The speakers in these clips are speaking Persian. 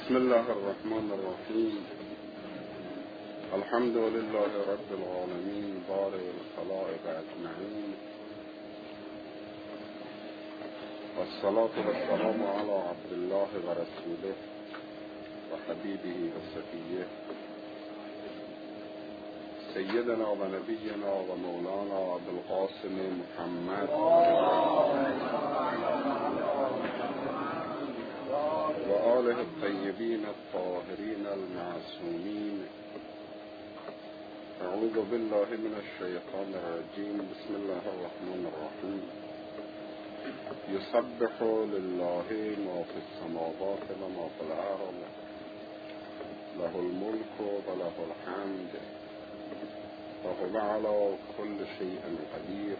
بسم الله الرحمن الرحیم. الحمد لله رب العالمین بارئ الخلائق اجمعین، والصلاة والسلام علی عبد الله و رسوله و حبیبه و صفیه سیدنا و نبینا و مولانا ابوالقاسم محمد و آله الطیبین الطاهرین المعصومین. اعوذ بالله من الشیطان الرجیم. بسم الله الرحمن الرحیم. یسبح لله ما فی السماوات و ما فی الارض له الملك و له الحمد و هو علی كل شیء قدیر.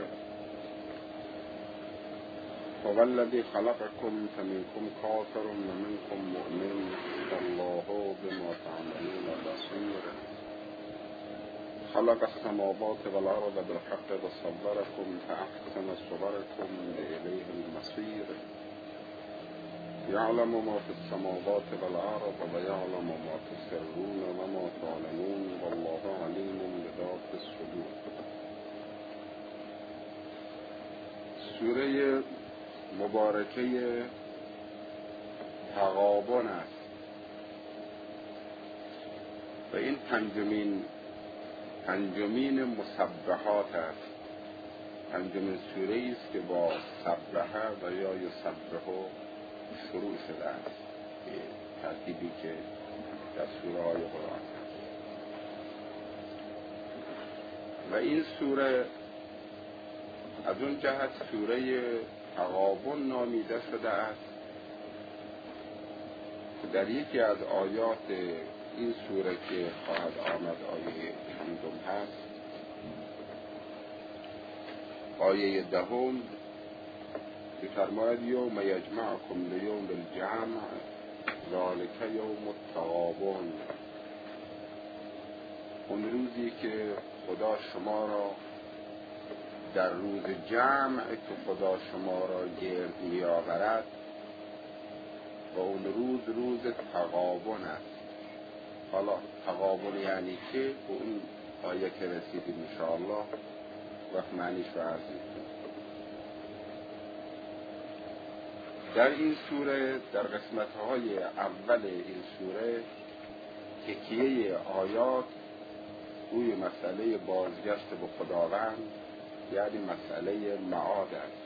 هو الذی خلقکم فمنکم کافر و منکم مؤمن والله بما تعملون بصیر. خلق السماوات والارض بالحق وصوركم فاحسن صوركم واليه المصير. يعلم ما في السماوات والارض ويعلم ما تسرون وما تعلنون والله عليم بذات الصدور. سوره مبارکه تغابن است و این پنجمین مسبحات است. پنجمین سوره است که با سبحه و یا یسبحه شروع شده است، ترتیبی که در سوره های قرآن است. و این سوره از اون جهت سوره تغابن نامیده شده است که در یکی از آیات این سوره که خواهد آمد آیه 5 هست، آیه 10 می‌فرماید یوم یجمعکم لیوم الجمع ذلک یوم التغابن. اون روزی که خدا شما را در روز جمع که خدا شما را گرد می‌آورد و اون روز تغابن است. حالا تغابن یعنی که به اون آیه که رسیدیم انشاءالله وقت معنیش رو عرض می‌کنم. در این سوره، در قسمت‌های اول این سوره، تکیه آیات روی مسئله بازگشت به خداوند، یعنی مسئله معاد است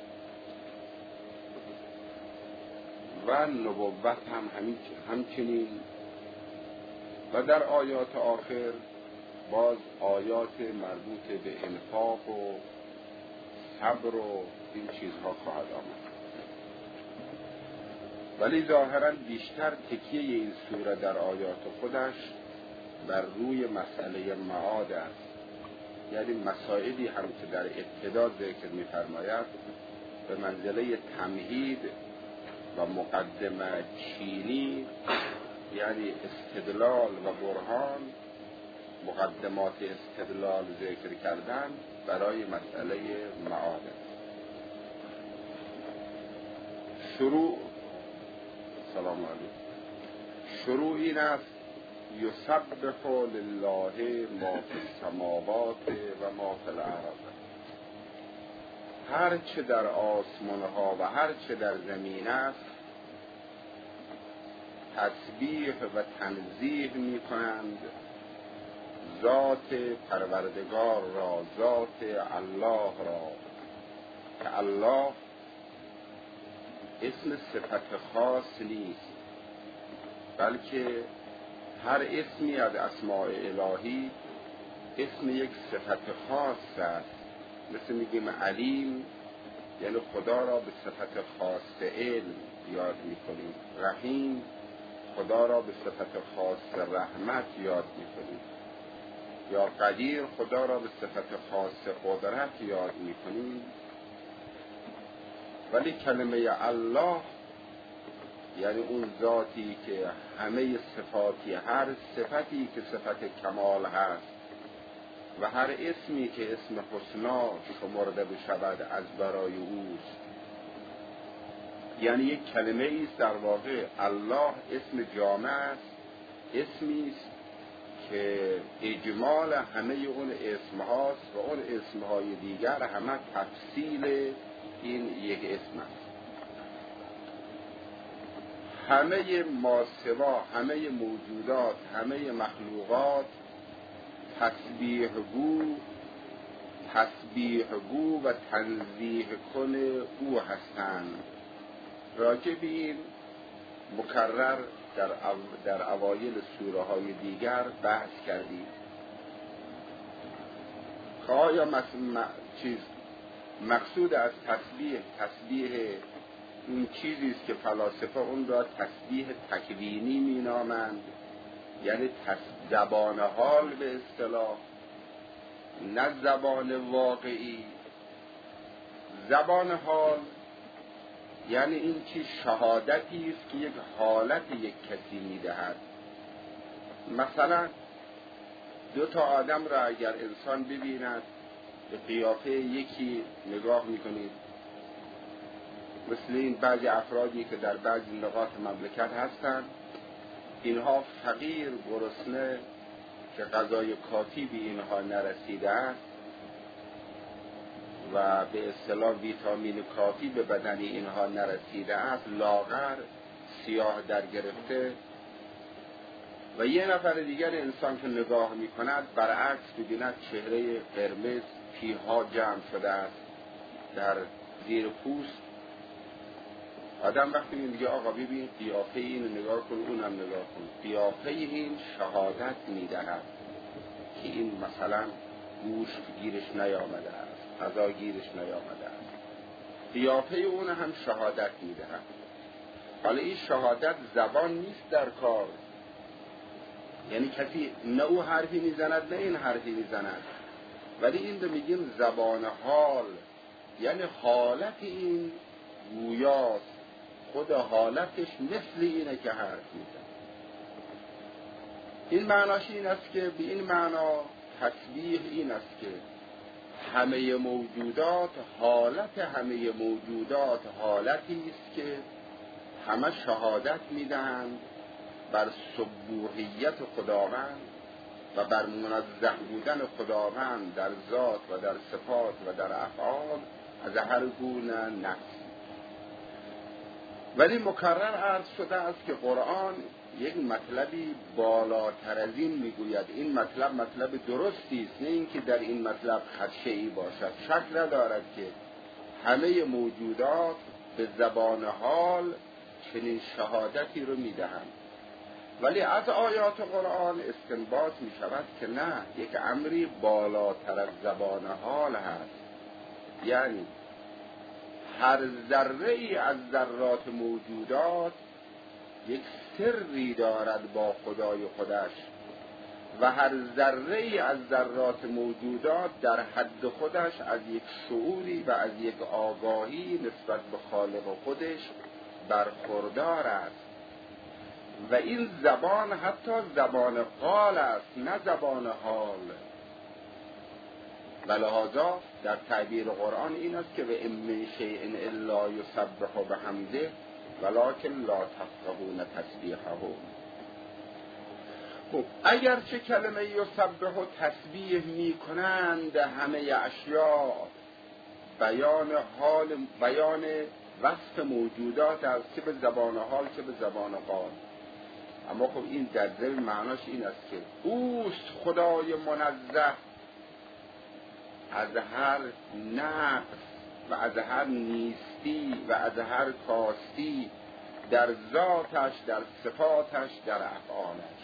و نبوت همچنین. و در آیات آخر باز آیات مربوط به انفاق و صبر و این چیزها خواهد آمد. ولی ظاهراً بیشتر تکیه این سوره در آیات خودش بر روی مسئله معاد است، یعنی مسائلی هم که در ابتدا ذکر می‌فرماید به منزله تمهید و مقدمه چینی، یعنی استدلال و برهان، مقدمات استدلال ذکر کردن برای مسئله معاد. شروع این است یسبح لله ما فی السماوات و ما فی الارض. هر چه در آسمان ها و هر چه در زمین است تسبیح و تنزیه می کنند ذات پروردگار را، ذات الله را، که الله اسم صفت خاص نیست، بلکه هر اسمی از اسماء الهی اسم یک صفت خاص است. مثل میگیم علیم، یعنی خدا را به صفت خاص علم یاد میکنیم. رحیم، خدا را به صفت خاص رحمت یاد میکنیم. یا قدیر، خدا را به صفت خاص قدرت یاد میکنیم. ولی کلمه الله یعنی اون ذاتی که همه صفاتی، هر صفتی که صفت کمال هست و هر اسمی که اسم حسنا شمرده بشود از برای اوست، یعنی یک کلمه ایست در واقع. الله اسم جامع است، اسمی است که اجمال همه اون اسم هاست و اون اسم های دیگر همه تفصیل این یک اسم است. همه ماسوا، همه موجودات، همه مخلوقات تسبیح گو و تنزیه کن او هستند. راجع به این مکرر در اوایل سوره های دیگر بحث کردیم که آیا مقصود از تسبیح این چیزی است که فلاسفه اون را تسبیح تکوینی مینامند، یعنی زبان حال به اصطلاح، نه زبان واقعی. زبان حال یعنی این چیز شهادتی است که یک حالت یک کسی میدهد. مثلا دو تا آدم را اگر انسان ببیند، به قیافه یکی نگاه میکنید، مثل این بعضی افرادی که در بعضی نقاط مملکت هستند، اینها فقیر، گرسنه، که غذای کافی به اینها نرسیده است و به اصطلاح ویتامین کافی به بدن اینها نرسیده است، لاغر، سیاه در گرفته. و یه نفر دیگر انسان که نگاه می کند برعکس ببیند چهره قرمز، پیها جمع شده است در زیر پوست. آدم وقتی میگه آقا ببین قیافه این نگاه کن، اونم نگاه کن، قیافه این شهادت میدهد که این مثلا گوشت گیرش نیامده است، غذا گیرش نیامده است. قیافه اون هم شهادت میدهد. حالا این شهادت زبان نیست در کار، یعنی کسی نه او حرفی میزند نه این حرفی میزند، ولی این رو میگیم زبان حال، یعنی حالت این گویاست، خود حالتش مثل اینه که حرف میزن. این معناش این است که به این معنا تسبیح این است که همه موجودات، حالت همه موجودات حالتی است که همه شهادت میدهند بر سبوحیت خداوند و بر منزه بودن خداوند در ذات و در صفات و در افعال از هر گونه نقص. ولی مکرر عرض شده است که قرآن یک مطلبی بالاتر از این میگوید. این مطلب درستی است، نه اینکه در این مطلب خدشه‌ای باشد. شک ندارد که همه موجودات به زبان حال چنین شهادتی رو میدهند، ولی از آیات قرآن استنباط می شود که نه، یک امری بالاتر از زبان حال هست. یعنی هر ذره ای از ذرات موجودات یک سری دارد با خدای خودش و هر ذره ای از ذرات موجودات در حد خودش از یک شعوری و از یک آگاهی نسبت به خالق خودش برخوردار است. و این زبان حتی زبان قال است، نه زبان حال. ولهذا در تعبیر قرآن این است که و ان من شیء الا یسبح بحمده ولکن لا تفقهون تسبیحهم. خب اگر چه کلمه یسبح و تسبیح می کنند همه اشیاء بیان وصف موجودات است، چه به زبان حال چه به زبان قال. اما خب این در ضمن معناش این است که اوست خدای منزه از هر نقص و از هر نیستی و از هر کاستی در ذاتش، در صفاتش، در افعالش.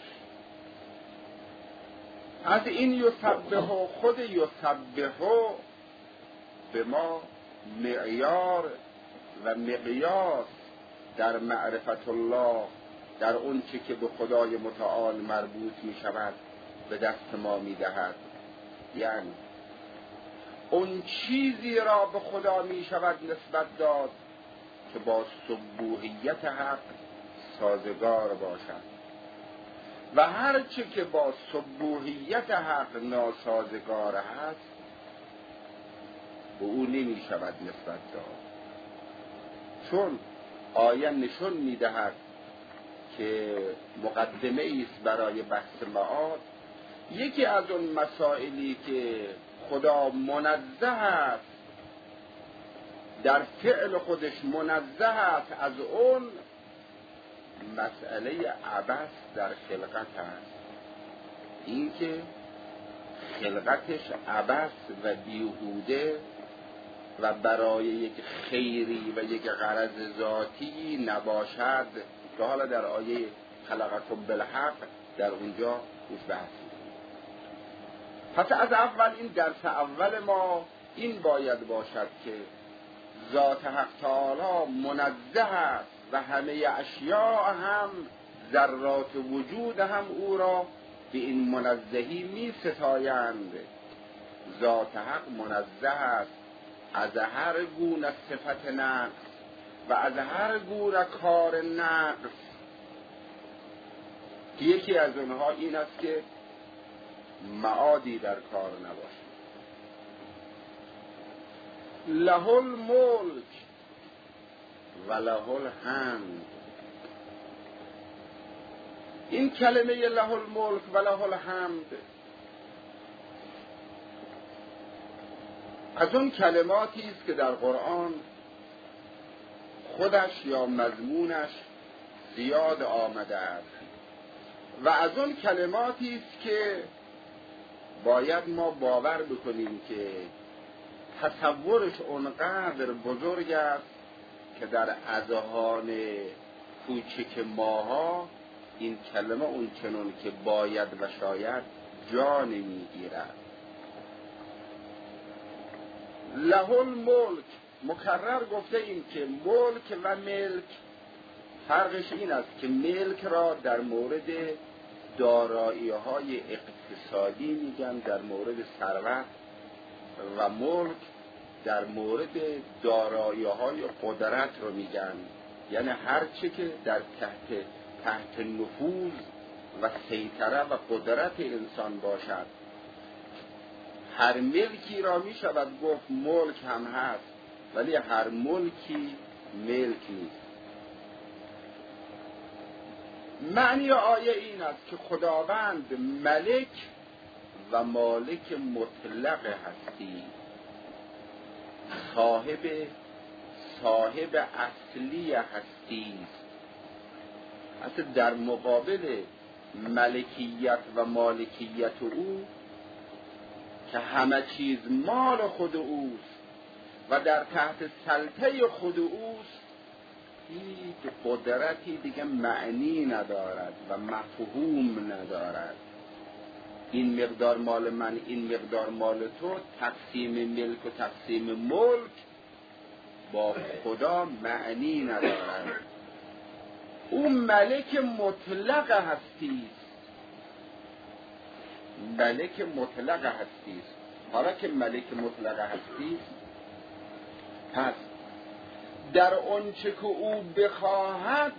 از این یسبح، خود یسبح به ما معیار و مقیاس در معرفت الله، در اون چی که به خدای متعال مربوط می شود به دست ما می دهد. یعنی اون چیزی را به خدا می شود نسبت داد که با سبوحیت حق سازگار باشد و هر چی که با سبوحیت حق ناسازگار است به او نمی شود نسبت داد. چون آیه نشون میدهد که مقدمه ایست برای بحث معاد. یکی از اون مسائلی که خدا منزه است، در فعل خودش منزه است از اون، مسئله عبث در خلقت است. این که خلقتش عبث و بیهوده و برای یک خیری و یک غرض ذاتی نباشد، که حالا در آیه خلقکم بالحق در اونجا روش بحث. پس از اول این درس اول ما این باید باشد که ذات حق تعالی منزه است و همه اشیاء هم ذرات وجود هم او را به این منزهی می ستایند. ذات حق منزه است از هر گونه صفت نقص و از هر گونه کار نقص، که یکی از اونها این است که معادی در کار نباشد. له الملک و له الحمد. این کلمه له الملک و له الحمد از اون کلماتی است که در قرآن خودش یا مضمونش زیاد آمده است و از اون کلماتی است که باید ما باور بکنیم که تصورش اونقدر بزرگ است که در اذهان کوچک ماها این کلمه اون چنون که باید و شاید جا نمیگیرد. له الملک، مکرر گفته ایم که ملک و ملک فرقش این است که ملک را در مورد دارایی‌های اقتصادی میگن، در مورد ثروت، و ملک در مورد دارایی‌های قدرت رو میگن، یعنی هر چه که در تحت نفوذ و سیطره و قدرت انسان باشد. هر ملکی را می شود گفت ملک هم هست، ولی هر ملکی ملک نیست. معنی آیه این است که خداوند ملک و مالک مطلق هستی، صاحب اصلی هستی است. اصلا در مقابل ملکیت و مالکیت او که همه چیز مال خود اوست و در تحت سلطه خود اوست، هیچ قدرتی دیگه معنی ندارد و مفهوم ندارد. این مقدار مال من، این مقدار مال تو، تقسیم ملک و تقسیم ملک با خدا معنی ندارد. او ملک مطلق هستی است. ملک مطلق هستی است. حالا که ملک مطلق هستی است، پس در آنچه که او بخواهد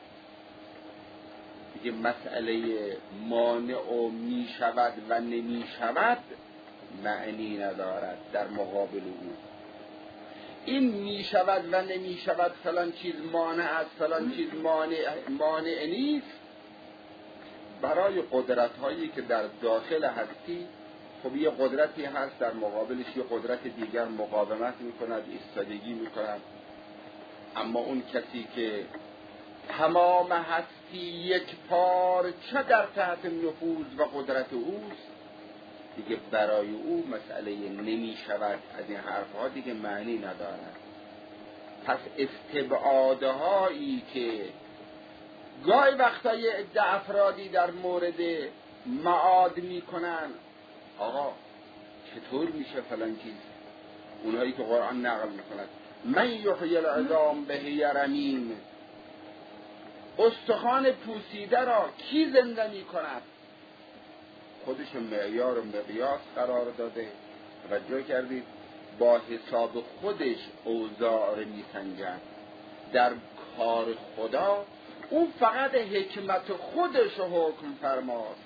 دیگه مسئله مانع و می شود و نمی شود معنی ندارد. در مقابل او این می شود و نمی شود، فلان چیز مانع است، فلان چیز مانع نیست. برای قدرت هایی که در داخل هستی، خب یه قدرتی هست در مقابلش یه قدرت دیگر مقاومت میکند، ایستادگی میکند. اما اون کسی که تمام هستی یک پارچه در تحت نفوذ و قدرت اوست، دیگه برای او مسئله نمی شود از این حرفها دیگه معنی ندارد. پس استبعادهایی که گاهی وقتای عده افرادی در مورد معاد میکنن، آقا چطور میشه فلان چیز، اونهایی که قرآن نقل میکند من یحیی العظام بهی رمیم، استخوان پوسیده را کی زنده میکند؟ خودش معیار و مقیاس قرار داده. توجه کردید؟ با حساب خودش اوضاع رو میسنجد. در کار خدا اون فقط حکمت خودش رو حکم فرماست.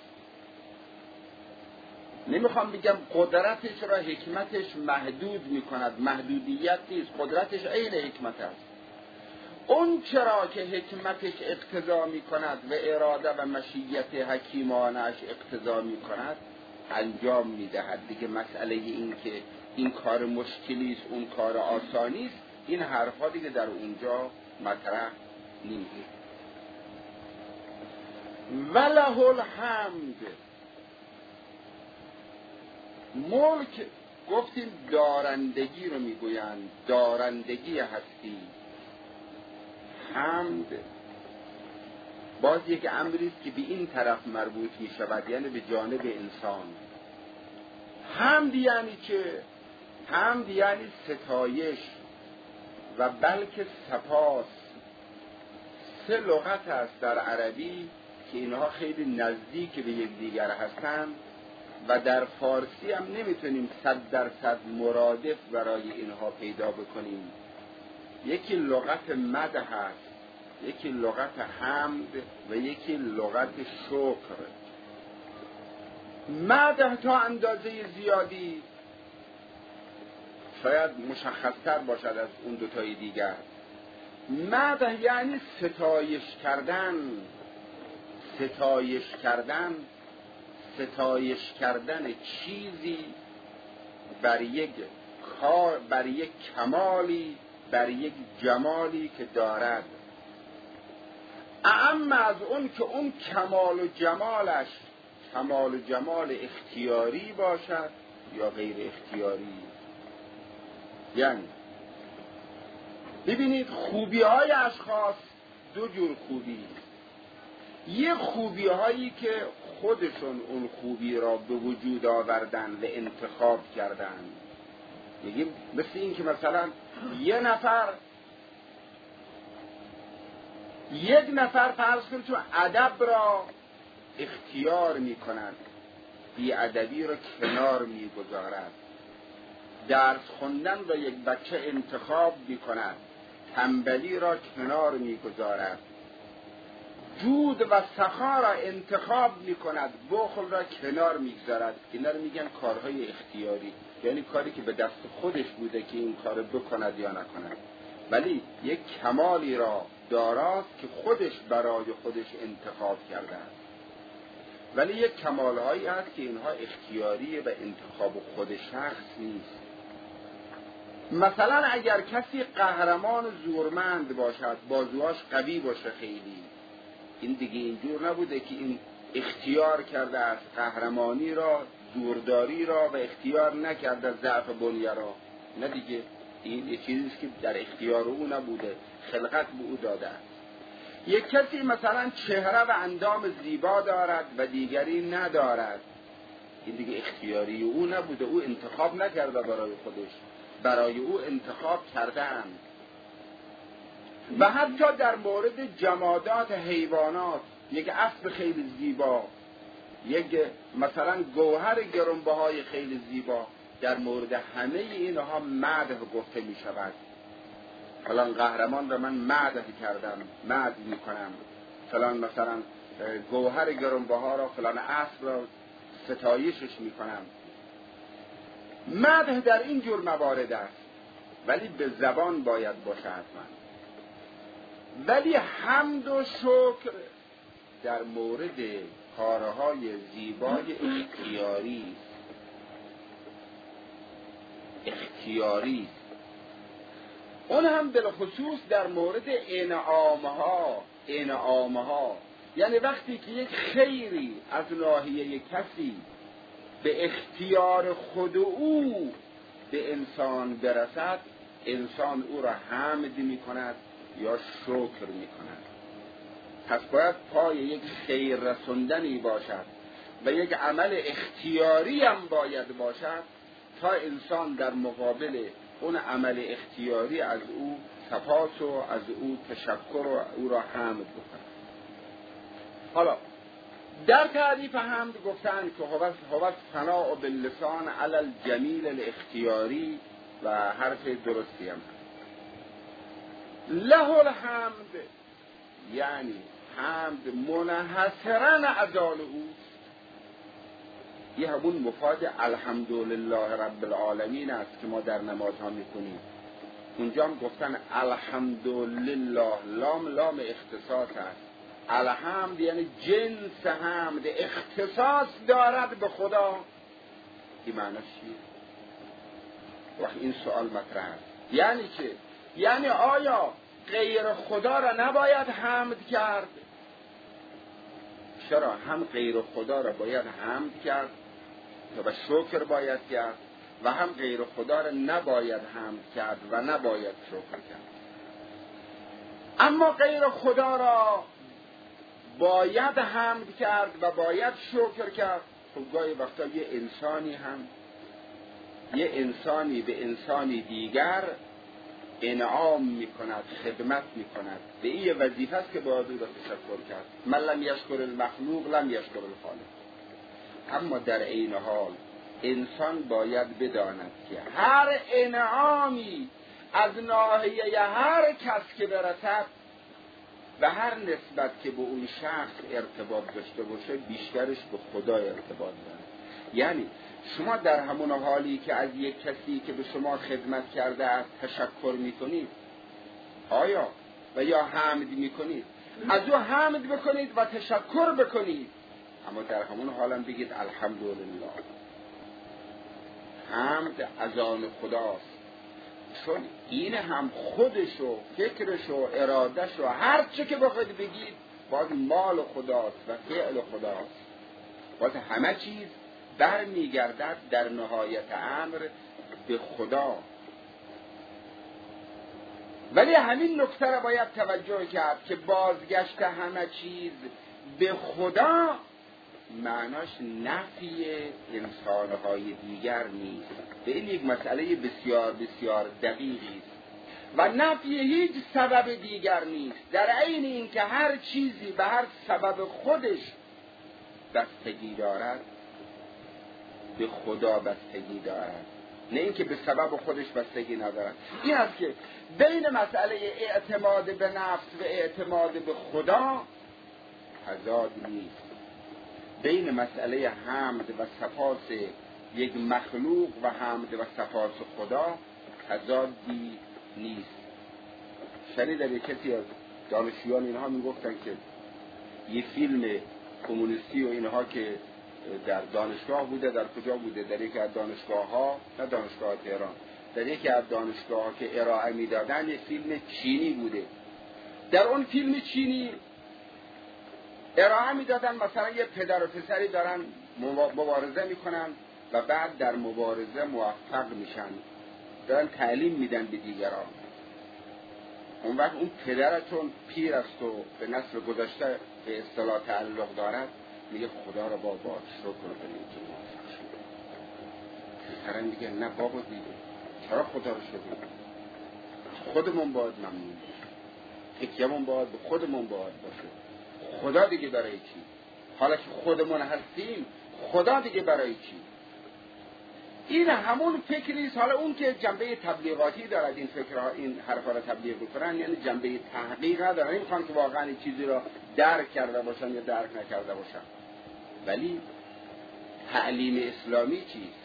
نمیخوام بگم قدرتش را حکمتش محدود میکند، محدودیت نیست، قدرتش عین حکمت است. اون چرا که حکمتش اقتضا می کند و اراده و مشیت حکیمانش اقتضا می کند انجام می دهد. دیگه مسئله این که این کار مشکلی است اون کار آسانی است، این حرفا دیگه در اونجا مطرح نیست. وله الحمد. ملک گفتیم دارندگی رو میگویند، دارندگی هستی. حمد باز یک امری است که به این طرف مربوط می شود، یعنی به جانب انسان. حمد یعنی چه؟ حمد یعنی ستایش و بلکه سپاس. سه لغت است در عربی که اینها خیلی نزدیک به یکدیگر هستند و در فارسی هم نمیتونیم 100% مرادف برای اینها پیدا بکنیم. یکی لغت مدح است، یکی لغت حمد و یکی لغت شکر. مدح تا اندازه زیادی شاید مشخصتر باشد از اون دوتای دیگر. مدح یعنی ستایش کردن، ستایش کردن، ستایش کردن چیزی بر یک کار، بر یک کمالی، بر یک جمالی که دارد. اعم از اون که اون کمال و جمالش کمال و جمال اختیاری باشد یا غیر اختیاری. یعنی ببینید خوبی های اشخاص دو جور خوبی. یه خوبی هایی که خودشون اون خوبی را به وجود آوردن و انتخاب کردن. میگیم مثل این که مثلا یک نفر فرض کنید چون ادب را اختیار میکند، بی ادبی را کنار میگذارد. درس خوندن را یک بچه انتخاب میکند، تنبلی را کنار میگذارد. جود و سخا را انتخاب میکند، بخل را کنار میگذارد. اینا رو میگن کارهای اختیاری، یعنی کاری که به دست خودش بوده که این کار بکند یا نکند، ولی یک کمالی را داراست که خودش برای خودش انتخاب کرده است. ولی یک کمالهایی هست که اینها اختیاری و انتخاب خود شخص نیست. مثلا اگر کسی قهرمان زورمند باشد، بازوهاش قوی باشه خیلی، این دیگه اینجور نبوده که این اختیار کرده است قهرمانی را، زورداری را، و اختیار نکرده ضعف بنیه را. نه دیگه، این یه چیزیست که در اختیار او نبوده، خلقت به او داده است. یک کسی مثلا چهره و اندام زیبا دارد و دیگری ندارد، این دیگه اختیاری او نبوده، او انتخاب نکرده برای خودش، برای او انتخاب کردند. و حتی در مورد جمادات، حیوانات، یک اسب خیلی زیبا، یک مثلا گوهر گرانبهای خیلی زیبا، در مورد همه اینها مدح گفته می شود. فلان قهرمان را من مدح کردم، مدح می کنم. فلان مثلا گوهر گرانبها را، فلان اسب را ستایشش می کنم. مدح در این جور موارد است، ولی به زبان باید باشه حتما. ولی حمد و شکر در مورد کارهای زیبای اختیاری، اون هم بالخصوص در مورد انعامها، یعنی وقتی که یک خیری از ناحیه کسی به اختیار خود او به انسان برسد، انسان او را حمد می کند یا شکر می کند. پس باید پای یک خیر رسوندنی باشد و یک عمل اختیاری هم باید باشد تا انسان در مقابل اون عمل اختیاری از او سپاس و از او تشکر و او را حمد بکند. حالا در تعریف حمد گفتن که هو ثناء باللسان علی الجمیل الاختیاری و حرف درستی هم. له الحمد یعنی حمد منحصرا ازال اوست. یه همون مفاد الحمدلله رب العالمین است که ما در نمازها میکنیم. اونجا هم گفتن الحمدلله، لام اختصاص است. الحمد یعنی جنس حمد، اختصاص دارد به خدا. این معنیش چیه؟ وقت این سوال مطرح است. یعنی چه؟ یعنی آیا غیر خدا را نباید حمد کرد؟ چرا؟ هم غیر خدا را باید حمد کرد و شکر باید کرد، و هم غیر خدا را نباید حمد کرد و نباید شکر کرد. اما غیر خدا را باید حمد کرد و باید شکر کرد. خب گاهی وقتا یه انسانی به انسانی دیگر انعام میکند، خدمت میکند، به این وظیفه است که باید او را تشکر کرد. من لم یشکر المخلوق لم یشکر الخالق. اما در عین حال انسان باید بداند که هر انعامی از ناحیه هر کس که برسد و هر نسبت که به اون شخص ارتباط داشته باشه، بیشترش به خدا ارتباط داره. یعنی شما در همون حالی که از یک کسی که به شما خدمت کرده است تشکر میکنید، آیا و یا حمد میکنید، از او حمد بکنید و تشکر بکنید، اما در همون حالم بگید الحمدلله. حمد از آن خداست، چون این هم خودش و فکرش و ارادش و هر چه که بخواید بگید باز مال خداست و فعل خداست. باز همه چیز برمیگردد در نهایت امر به خدا. ولی همین نکته را باید توجه کرد که بازگشت همه چیز به خدا معناش نفی انسانهای دیگر نیست. به این یک مسئله بسیار بسیار دقیقی است و نفی هیچ سبب دیگر نیست. در عین این که هر چیزی به هر سبب خودش بستگی دارد، به خدا بستگی دارد، نه اینکه به سبب خودش بستگی ندارد. این است که بین مسئله اعتماد به نفس و اعتماد به خدا تضاد نیست. بین مسئله حمد و سپاس یک مخلوق و حمد و سپاس خدا تضادی نیست. شنیدم یک کسی از دانشجویان اینها میگفتن که یه فیلم کمونیستی و اینها که در دانشگاه بوده، در کجا بوده، در یکی از دانشگاه ها، نه دانشگاه تهران، در یکی از دانشگاه ها که ارائه میدادن، یه فیلم چینی بوده. در اون فیلم چینی ارائه میدادن مثلا یه پدر و پسری دارن مبارزه میکنن و بعد در مبارزه موفق میشن، دارن تعلیم میدن به دیگران. اون وقت اون پدر چون پیر است و به نسل گذشته به اصطلاح تعلق دارد، میگه خدا را با شکر کنیم که موفق شد. پسرم میگه نه بابا دیگه، چرا خدا رو شکر کنیم؟ خودمون باید ممنون باشیم، تکیه‌مون باید به خودمون باید باشه. خدا دیگه برای چی؟ حالا که خودمون هستیم، خدا دیگه برای چی؟ این همون فکری است. حالا اون که جنبه تبلیغاتی دارد این فکرها، این حرفا را تبلیغ بکنن، یعنی جنبه تحقیق ندارن، نمیخوان که واقعا چیزی را درک کرده باشن یا درک نکرده باشن. ولی تعلیم اسلامی چیست؟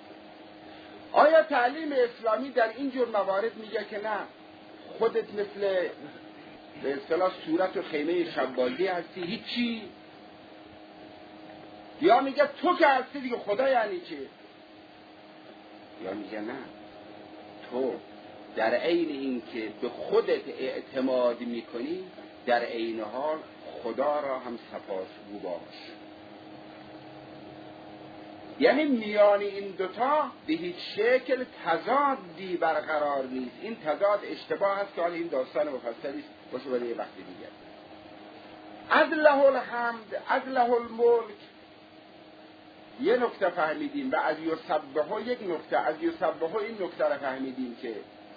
آیا تعلیم اسلامی در این جور موارد میگه که نه خودت مثل به اصطلاح صورت و خیمه شبازی هستی، هیچی؟ یا میگه تو که هستی دیگه خدا یعنی چی؟ یا میگه نه، تو در عین این که به خودت اعتماد میکنی، در عین حال خدا را هم سپاسگو باش. یعنی میان این دوتا به هیچ شکل تضادی برقرار نیست. این تضاد اشتباه است که حالا این داستان مفصلی باشه برای وقت دیگر. از له الحمد، از له الملک یه نکته فهمیدیم و از یسبحه یک نکته، از یسبحه این نکته را فهمیدیم که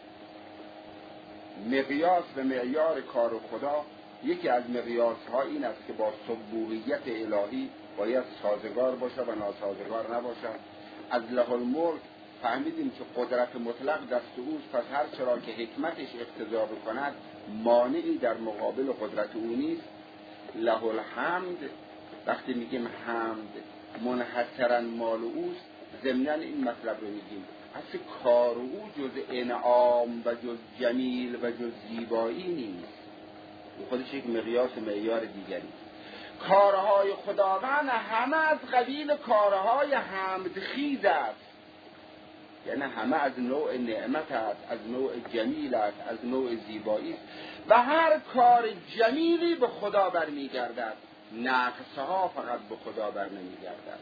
مقیاس و معیار کار خدا، یکی از مقیاس ها این است که با سبوحیت الهی باید سازگار باشه و ناسازگار نباشه. از له الملک فهمیدیم که قدرت مطلق دست اوست، پس هر چرا که حکمتش اقتضا بکند مانعی در مقابل قدرت او نیست. له الحمد، وقتی میگیم حمد منحصرا مال اوست، ضمناً این مطلب رو میگیم اصل کار او جز انعام و جز جمیل و جز زیبایی نیست، او خودش یک مقیاس و معیار دیگری. کارهای خداوند همه از قبیل کارهای حمدخیز است، یعنی همه از نوع نعمت است، از نوع جمیل است، از نوع زیبایی است و هر کار جمیلی به خدا برمیگردد، نقصها فقط به خدا بر نمیگردد.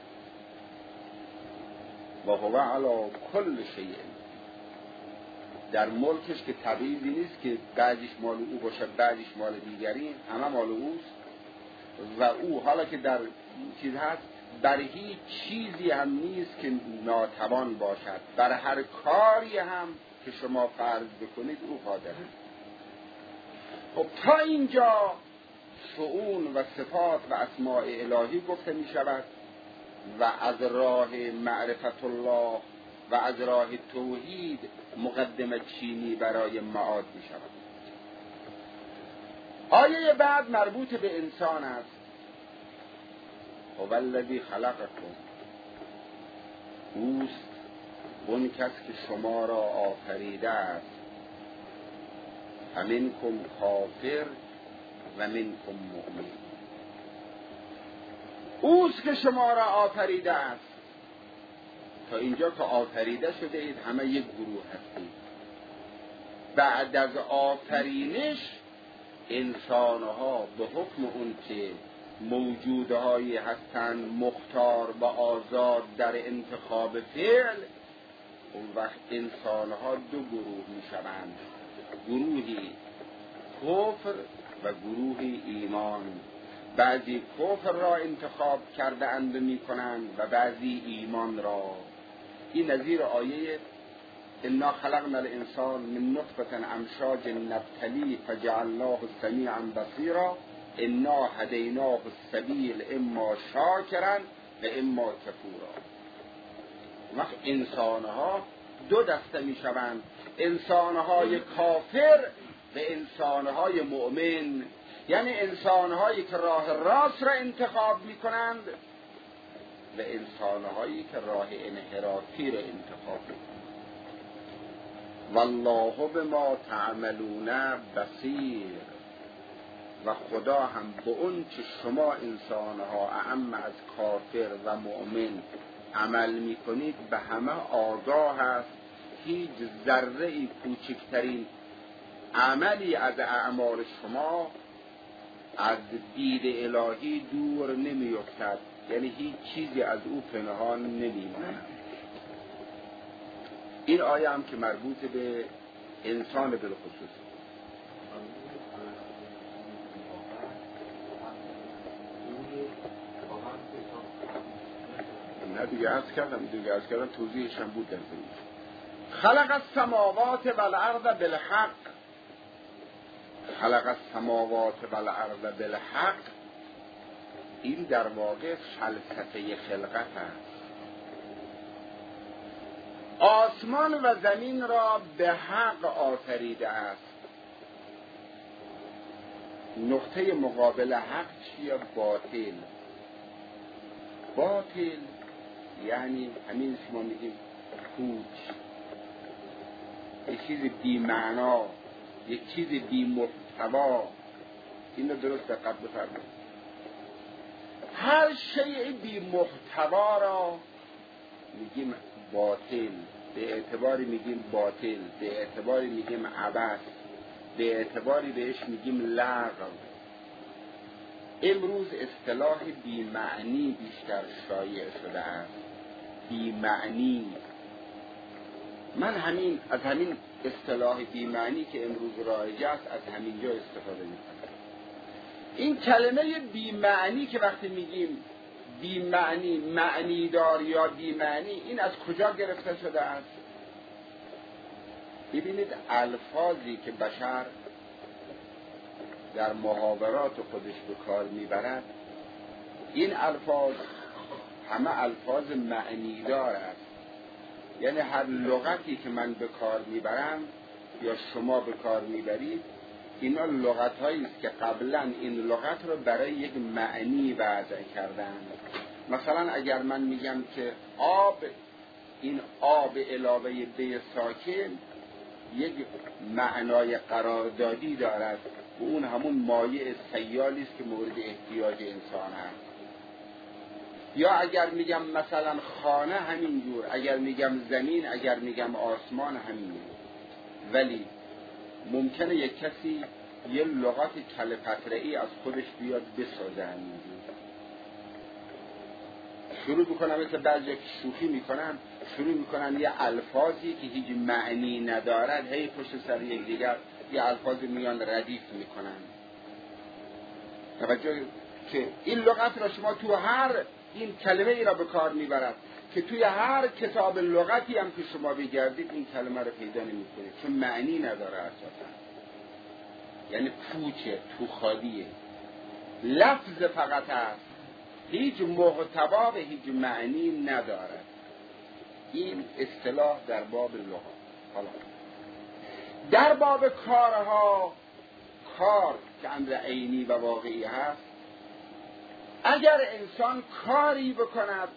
و هو علی کل شیء، در ملکش که تبعیضی نیست که بعضیش مال او باشه بعضیش مال دیگری، همه مال اوست و او حالا که در چیز هست بر هیچ چیزی هم نیست که ناتوان باشد، بر هر کاری هم که شما فرض بکنید او قادر است. خب تا اینجا شؤون و صفات و اسماء الهی گفته می شود و از راه معرفت الله و از راه توحید مقدمه چینی برای معاد می شود. آیه بعد مربوط به انسان است. هو الذی خلقکم، اوست اون کس که شما را آفریده است. فمنکم کافر و منکم مؤمن، اوست که شما را آفریده است. تا اینجا که آفریده شده اید همه یک گروه هستید. بعد از آفرینش انسانها به حکم اون که موجودهایی هستند مختار و آزاد در انتخاب فعل، اون وقت انسانها دو گروه می شوند، گروهی کفر و گروهی ایمان. بعضی کفر را انتخاب کرده اند می کنند و بعضی ایمان را. این نظیر آیه انا خلقنا الانسان من نطفة امشاج نبتلی فجعلناه سمیعا بصیرا انا هدیناه السبیل اما شاکرا و اما کفورا. وقت انسانها دو دسته می شوند، انسانهای کافر و انسانهای مؤمن، یعنی انسانهایی که راه راست را انتخاب می کنند و انسانهایی که راه انحرافی را انتخاب می کنند. والله بما تعملون بصیر، و خدا هم به اون که شما انسانها اعم از کافر و مؤمن عمل می کنید به همه آگاه است. هیچ ذره کوچکترین عملی از اعمال شما از دید الهی دور نمی افتد، یعنی هیچ چیزی از او پنهان نمی ماند. این آیه هم که مربوط به انسان بالخصوص. نه دیگه عرض کردم توضیحش هم بود در زمین. خلق السماوات والارض بالحق، خلق السماوات والارض بالحق، این در واقع فلسفه خلقت است. آسمان و زمین را به حق آفریده است. نقطه مقابل حق چیه؟ باطل. باطل یعنی همین شما میگیم پوچ، یک چیز بی معنا، یک چیز بی محتوا. این رو درست دقت بفرمایید. هر شیء بی محتوا را میگیم باطل، به اعتباری میگیم باطل، به اعتباری میگیم عبث، به اعتباری بهش میگیم لغو. امروز اصطلاح بی معنی بیشتر شایع شده است. بی معنی. من از همین اصطلاح بی معنی که امروز رایج است از همینجا استفاده میکنم. این کلمه بی معنی که وقتی میگیم بی معنی، معنی دار یا بی معنی، این از کجا گرفته شده است؟ ببینید الفاظی که بشر در محاورات خودش به کار میبرد، این الفاظ همه الفاظ معنی دار است. یعنی هر لغتی که من به کار میبرم یا شما به کار میبرید، اینا لغت هایی است که قبلا این لغت رو برای یک معنی وضع کردن. مثلا اگر من میگم که آب این آب علاوه به ساکن یک معنای قراردادی دارد و اون همون مایع سیالی است که مورد احتیاج انسان هست. یا اگر میگم مثلا خانه همینجور، اگر میگم زمین، اگر میگم آسمان همینجور. ولی ممکنه یک کسی یه لغت کلپتره‌ای از خودش بیاد بسازه همینجور، شروع میکنن مثل بعضی که شوخی میکنن، شروع میکنن یه الفاظی که هیچ معنی ندارد هی پشت سر یک دیگر یه الفاظی میان ردیف میکنن. توجه که این لغت را شما تو هر این کلمه ای را به کار میبرد که توی هر کتاب لغتی هم که شما بگردید این کلمه را پیدا نمیکنید، چون معنی نداره اساسا. یعنی پوچه، تو خالیه، لفظ فقط هست، هیچ محتوا و هیچ معنی ندارد. این اصطلاح در باب لغت. حالا در باب کارها، کار که امر عینی و واقعی هست، اگر انسان کاری بکند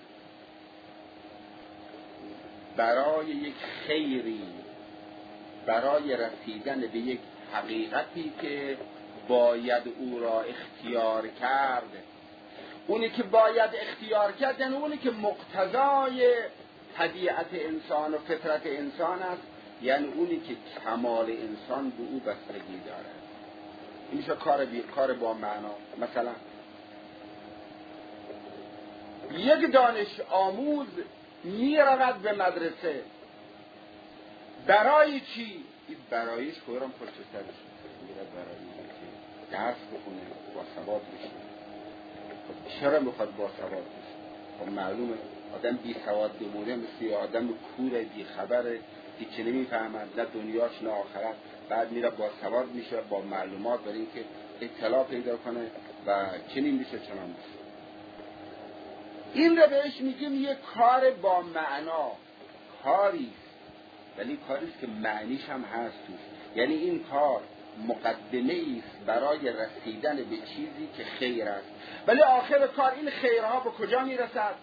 برای یک خیری، برای رسیدن به یک حقیقتی که باید او را اختیار کرد، اونی که باید اختیار کرد یعنی اونی که مقتضای طبیعت انسان و فطرت انسان است، یعنی اونی که کمال انسان به او بستگی دارد. این میشه کار با معنا. مثلا یک دانش آموز می رود به مدرسه برای چی؟ این برایش خورم پشت سرش میره برای که درس بخونه، با سواد بشه. خب چرا میخواد با سواد بشه؟ خب معلومه آدم بی سواد بمونه مثل آدم کوره، بی خبره، هیچی نمیفهمد، نه دنیاش نه آخرت. بعد میره با سواد میشه، با معلومات، برای اینکه اطلاع پیدا کنه و چنین میشه چنان میشه. این رو بهش میگیم یک کار با معنا، کاری ولی کاری است که معنیش هم هست توش. یعنی این کار مقدمه است برای رسیدن به چیزی که خیر است، ولی آخر کار این خیرها به کجا میرسد؟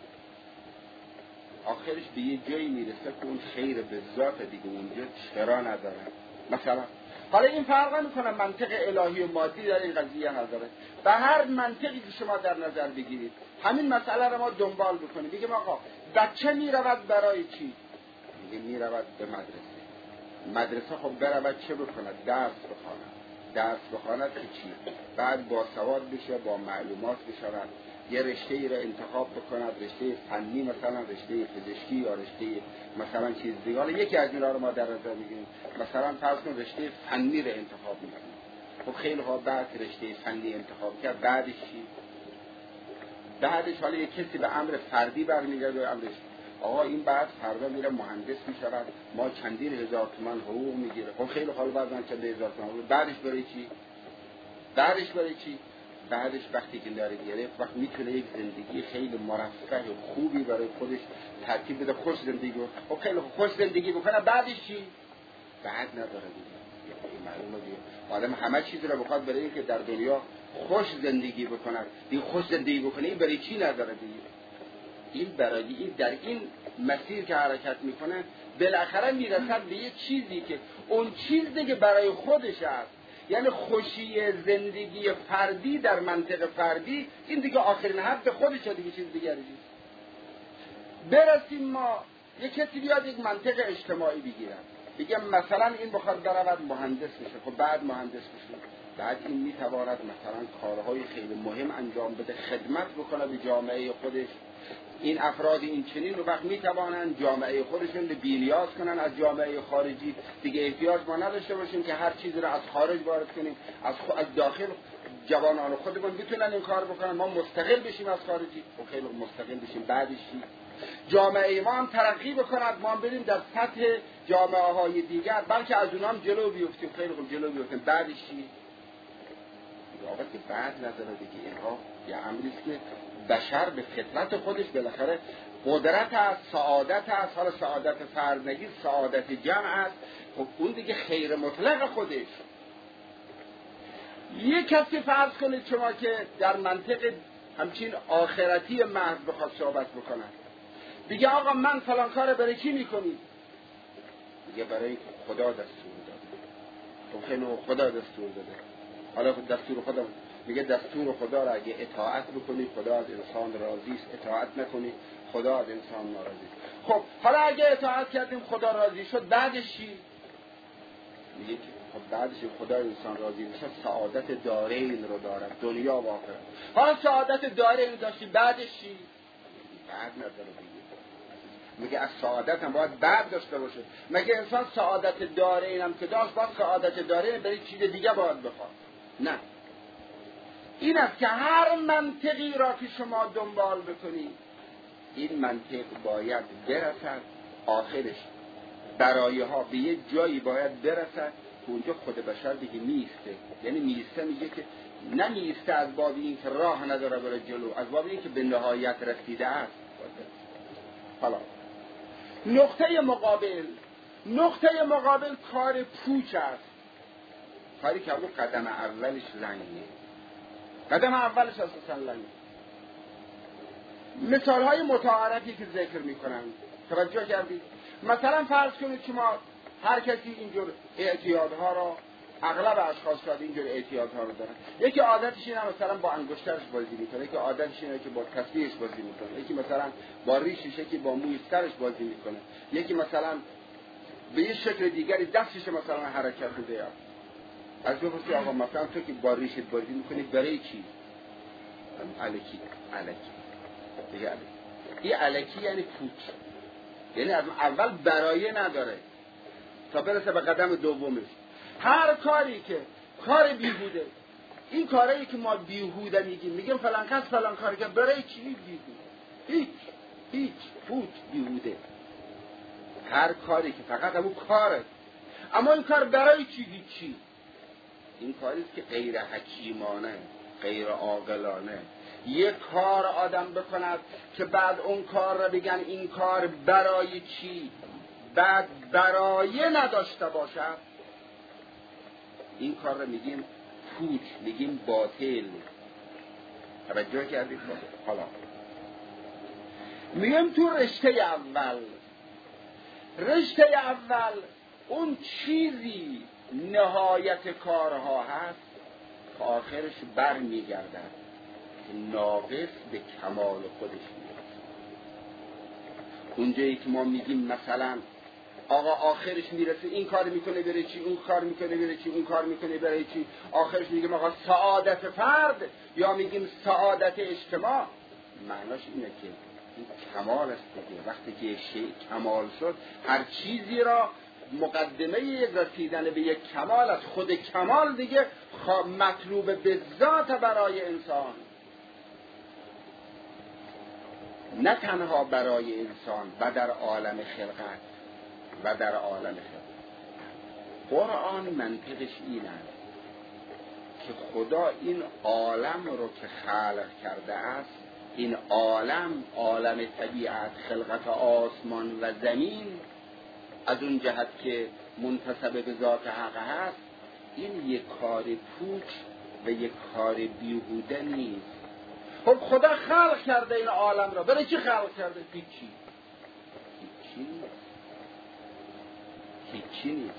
آخرش به یه جایی میرسه که اون خیر به ذات دیگه اونجا چرا نداره. مثلا حالا این فرق میکنه منطق الهی و مادی در این قضیه نداره. به هر منطقی که شما در نظر بگیرید همین مسئله رو ما دنبال بکنیم. بگیم آقا بچه میرود برای چی؟ میگه میرود به مدرسه. مدرسه خب برود چه بکند؟ درس بخواند. درس بخواند که چی؟ بعد با سواد بشه، با معلومات بشود، یه رشته ای را انتخاب بکند، رشته فنی مثلا رشته پزشکی یا رشته مثلا چیز دیگه. حالا یکی از اینا رو ما در نظر میگیریم، مثلا فرض کن رشته فنی را انتخاب میکنیم. خب خیلی ها بعد رشته فنی انتخاب کرد، بعدش چی؟ بعدش حالا یک کسی به امر فردی برمیگرده و امرش آقا این بعد فردا میره مهندس میشود، ما چندین هزار تومان حقوق میگیره. خب خیلی حالا بعدن چندین هزار تومان حقوق، بعدش برای چی؟ بعدش وقتی که داره گرفت، وقت میتونه یک زندگی خیلی مرفه خوبی برای خودش ترتیب بده، خوش زندگی کنه. خب خیلی خوش زندگی بکنه، بعدش چی؟ بعد نداره دیگه. این معلومه دیگه آدم همه چیز رو بخواد برای اینکه در دنیا خوش زندگی بکنه، دیگه خوش زندگی بکنه این برای چی نداره دیگه. این برای این در این مسیر که حرکت میکنه بالاخره میرسد به یه چیزی که اون چیز دیگه برای خودش است. یعنی خوشی زندگی فردی در منطق فردی این دیگه آخرین حد خودشه دیگه، چیز دیگه نیست. برسیم ما یک کسی بیاد یک منطق اجتماعی بگیرن، بگم مثلا این بخواد برود مهندس بشه، خب بعد مهندس بشه، بعد این میتواند مثلا کارهای خیلی مهم انجام بده، خدمت بکنه به جامعه خودش. این افراد این چنین رو وقت میتوانند جامعه خودشون رو بی‌نیاز کنن از جامعه خارجی، دیگه احتیاج ما نداشته باشیم که هر چیزی رو از خارج وارد کنیم، از داخل جوانان خودمون بتونن این کار بکنن، ما مستقل بشیم از خارجی و خیلی مستقل بشیم. بعدش چی؟ جامعه ما هم ترقی بکند، ما هم بریم در سطح جامعه های دیگر، بلکه از اونها هم جلو بیفتیم، خیلی خوب جلو بیفتیم. بعدش چی؟ آقا که بعد نداره دیگه. اینها یه امری است که بشر به فطرت خودش بالاخره قدرت است، سعادت است. حالا سعادت فرد نگید، سعادت جمع است. خب اون دیگه خیر مطلق خودش. یک کسی فرض کنید شما که در منطق همچین آخرتی محض بخواد صحبت بکنن، بگه آقا من فلان کار برای کی میکنی؟ میگه برای خدا دستور داده. خب خیلی خدا دستور داده. حالا دستور خدا، میگه دستور خدا را اگه اطاعت بکنی خدا از انسان راضی است، اطاعت نکنی خدا از انسان ناراضی است. خب حالا اگه اطاعت کردیم خدا راضی شد، بعدش چی؟ میگه که خب بعدش خدا انسان راضی میشه، سعادت دارین رو دارد، دنیا و آخرت. حالا سعادت دارین داشتی، بعدش چی؟ بعد نداره دیگه. میگه از سعادت هم باید بعد داشته باشه. مگه انسان سعادت دارین هم که داشت باید سعادت دارین برای چیز دیگه باید بخواد؟ نه. این است که هر منطقی را که شما دنبال بکنید، این منطق باید برسد آخرش برای ها به یه جایی باید برسد که اونجا خود بشر دیگه میسته. یعنی میسته میگه که نمیسته از باب این که راه نداره برای جلو، از باب این که به نهایت رسیده است. حالا نقطه مقابل کار پوچ است. کاری که اون قدم اولش لنگه. قدم اولش اساسا لنگه. مثال های متعارفی که ذکر میکنن توجه کردید؟ مثلا فرض کنید که ما هر کسی اینجور اعتیادها را، اغلب اشخاص شاید اینجور اعتیادها رو دارن. یکی عادتش اینه مثلا با انگشترش بازی میکنه، یکی عادتش اینه که با تسبیحش بازی میکنه، یکی مثلا با ریشش، یکی با موی سرش بازی میکنه، یکی مثلا به یه شکل دیگری دستش مثلا حرکت میده. از بپرسی آقا مثلا تو که با ریشت بازی میکنی برای چی؟ الکی دیگه الکی. این الکی یعنی پوچ، یعنی از اول برایه نداره تا برسه به قدم دومش. هر کاری که کار بیهوده، این کاری که ما بیهوده میگیم فلان کس فلان کاری که برای چی بیهوده؟ هیچ پوچ بیهوده. هر کاری که فقط همون کاره، اما این کار برای چی؟ هیچی. این کاری است که غیر حکیمانه، غیر عاقلانه یک کار آدم بکند که بعد اون کار را بگن این کار برای چی، بعد برای نداشته باشد، این کار را میگیم پوچ، میگیم باطل. توجه کردید؟ حالا میگیم تو رشته اول اون چیزی نهایت کارها هست که آخرش بر میگردد ناقص به کمال خودش میرسه. اونجایی که ما میگیم مثلا آقا آخرش میرسه این کار میکنه برای چی، اون کار میکنه برای چی، اون کار میکنه برای چی، آخرش میگیم آقا سعادت فرد یا میگیم سعادت اجتماع، معناش اینه که این کمال است دیگه. وقتی که یک شیء کمال شد، هر چیزی را مقدمه رسیدن به یک کمال از خود کمال دیگه مطلوب به ذات برای انسان، نه تنها برای انسان و در عالم خلقت و در عالم خلقت. قرآن منطقش این است که خدا این عالم رو که خلق کرده است، این عالم طبیعت، خلقت آسمان و زمین، از اون جهت که منتسب به ذات حق هست، این یک کار پوچ و یک کار بیهوده نیست. خب خدا خلق کرده این عالم را، برای چی خلق کرده؟ هیچی نیست.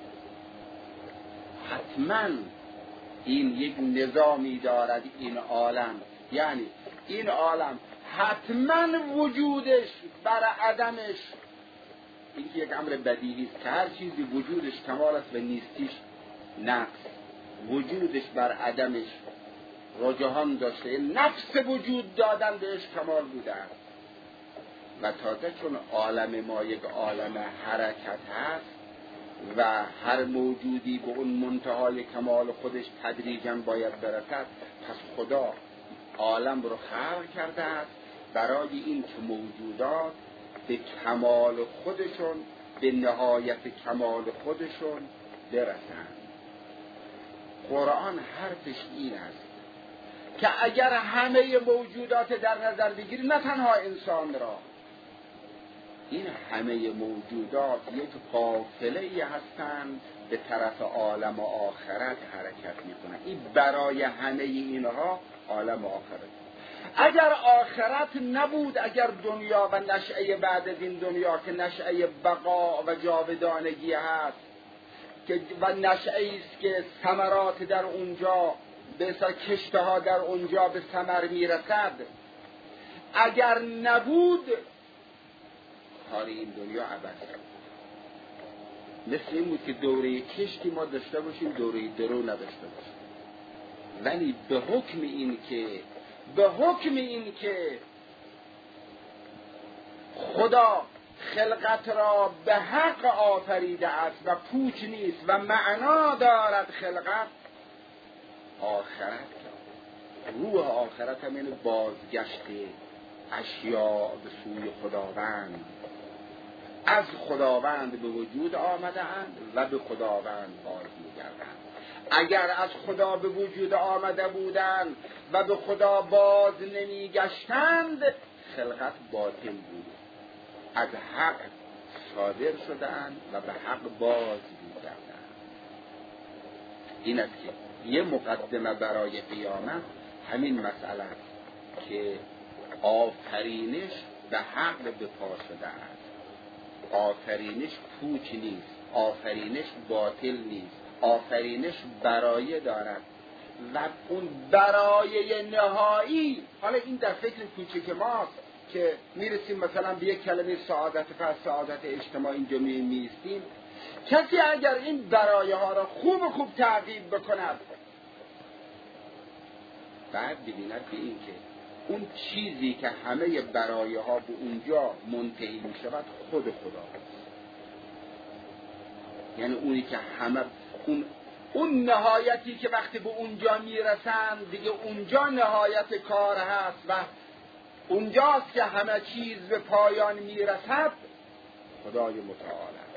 حتما این یک نظامی دارد این عالم، یعنی این عالم حتما وجودش بر عدمش، این یک امر بدیهی است که هر چیزی وجودش کمال است و نیستیش نقص، وجودش بر عدمش رجحان داشته، نفس وجود دادن بهش کمال بوده است. و تازه چون عالم ما یک عالم حرکت هست و هر موجودی به اون منتهای کمال خودش تدریجاً باید برسد، پس خدا عالم رو خلق کرده است برای این که موجودات به کمال خودشون، به نهایت کمال خودشون برسند. قرآن حرفش این است که اگر همه موجودات در نظر بگیرید، نه تنها انسان را، این همه موجودات یک قافله‌ای هستند به طرف عالم و آخرت حرکت میکنند. این برای همه اینها عالم و آخرت. اگر آخرت نبود، اگر دنیا و نشأه بعد از این دنیا که نشأه بقا و جاودانگی هست و نشأه‌ای است که ثمرات در اونجا به کشته ها در اونجا به ثمر میرسد، اگر نبود کار این دنیا عبث بود. مثل این بود که دوره کشتی ما داشته باشیم، دوره درو نداشته باشیم. ولی به حکم این که خدا خلقت را به حق آفریده است و پوچ نیست و معنا دارد خلقت، آخرت روح آخرت هم این بازگشت اشیاء به سوی خداوند، از خداوند به وجود آمده اند و به خداوند باز می‌گردند. اگر از خدا به وجود آمده بودند و به خدا باز نمی‌گشتند، خلقت باطل بود. از حق صادر شدند و به حق باز می‌گردند. این است که یه مقدمه برای قیامت همین مسئله است که آفرینش به حق به پا شده است. آفرینش پوچ نیست، آفرینش باطل نیست، آفرینش برایه دارد و اون برایه نهایی، حالا این در فکر کوچک ماست که میرسیم مثلا به یک کلمه سعادت پس سعادت اجتماعی اینجا میستیم. کسی اگر این برایه ها را خوب تعقیب بکند، بعد ببیند به این که اون چیزی که همه برایه ها به اونجا منتهی می شود خود خدا است. یعنی اونی که همه اون نهایتی که وقتی به اونجا می رسند دیگه اونجا نهایت کار هست و اونجاست که همه چیز به پایان می رسد. خدای متعال است.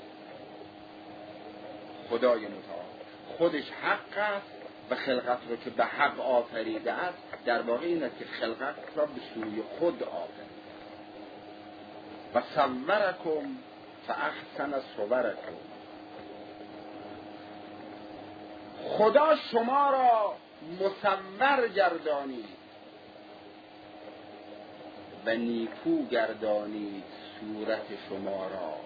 خدای متعال خودش حق است و خلقت رو که به حق آفریده است، در واقع این است که خلقت را به سوی خود آفریده و صورکم فاحسن صورکم. خدا شما را مصور گردانید و نیکو گردانید صورت شما را.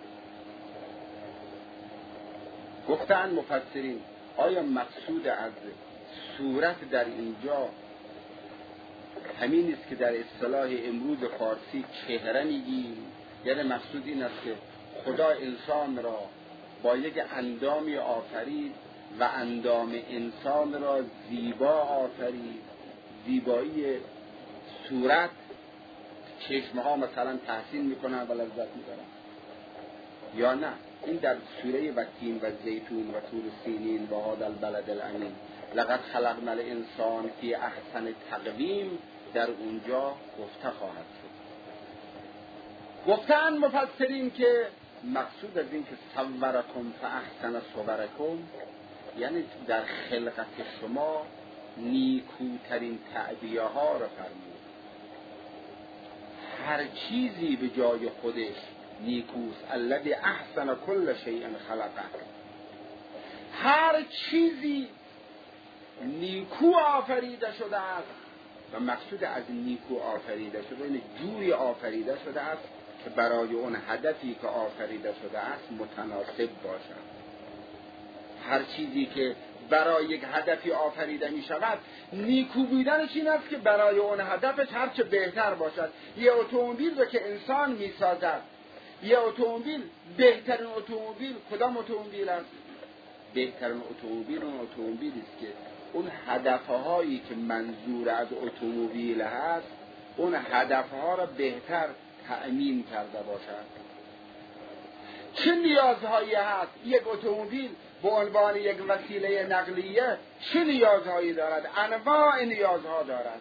گفتن مفسرین آیا مقصود از صورت در اینجا همین است که در اصطلاح امروز فارسی چهره میگیم؟ یعنی مقصود این است که خدا انسان را با یک اندامی آفرید و اندام انسان را زیبا آفرید، زیبایی صورت، چشمها مثلا تحسین میکنن و لذت میبرن، یا نه این در سوره وتین و زیتون و طور سینین و هذا البلد الامین لقد خلقنا الانسان فی احسن تقویم در اونجا گفته خواهد شد. گفتن مفسرین که مقصود از این که صورکم فاحسن صورکم یعنی در خلقت شما نیکوترین تعبیه ها را فرمود. هر چیزی به جای خودش نیکوست. الذی احسن کل شیء خلقه. هر چیزی نیکو آفریده شده است و مقصود از نیکو آفریده شده این جوری آفریده شده است که برای اون هدفی که آفریده شده است متناسب باشد. هر چیزی که برای یک هدفی آفریده می شود نیکو بودنش این است که برای اون هدفش هرچه بهتر باشد. یه اتومبیل رو که انسان می سازد، یه اتومبیل، بهترین اتومبیل کدام اتومبیل است؟ بهترین اتومبیل اون اتومبیلی است که اون هدفهایی که منظور از اتومبیل هست اون هدفها را بهتر تأمین کرده باشد. چه نیازهایی هست یک اتومبیل به عنوان یک وسیله نقلیه؟ چه نیازهایی دارد؟ انواع نیازها دارد.